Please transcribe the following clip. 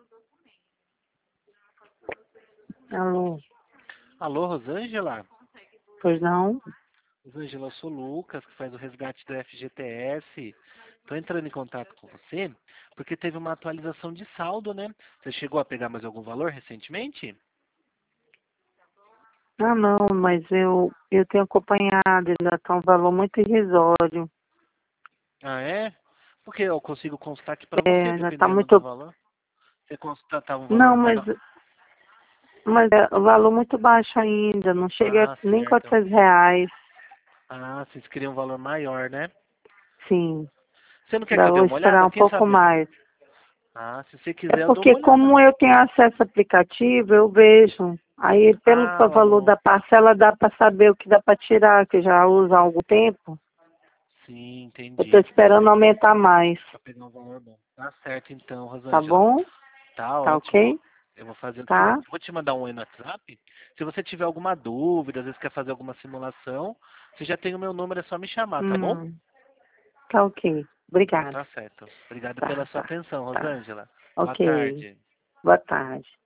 Alô? Alô, Rosângela? Pois não? Rosângela, eu sou o Lucas, que faz o resgate do FGTS. Estou entrando em contato com você porque teve uma atualização de saldo, né? Você chegou a pegar mais algum valor recentemente? Ah, não, mas eu tenho acompanhado, ainda está um valor muito irrisório. Ah, é? Porque eu consigo constar aqui para É, você, ainda está dependendo do muito... valor. Você constatava um Não, valor menor? mas é um valor muito baixo ainda, não chega Ah, nem certo. R$ 400. Ah, vocês queriam um valor maior, né? Sim, Você não quer que ainda eu dê vou uma esperar olhada? um Quem pouco sabe? mais. Ah, se você É quiser, eu dou porque uma olhada. como eu tenho acesso ao aplicativo, eu vejo. Aí pelo Ah, valor valor. da parcela dá para saber o que dá para tirar, que eu já uso há algum tempo. Sim, Eu estou entendi. esperando aumentar mais, Pra pegar um valor bom. Tá certo então, tá Rosângela. bom? Tá Tá ótimo. ok? Eu vou fazer o Tá? seguinte, vou te mandar um oi no WhatsApp. Se você tiver alguma dúvida, às vezes quer fazer alguma simulação, você já tem o meu número, é só me chamar, tá bom? Hum, tá ok. Então Obrigada. tá certo. Obrigado pela Tá, sua tá, atenção, tá. Rosângela. Boa Ok. tarde. Boa tarde.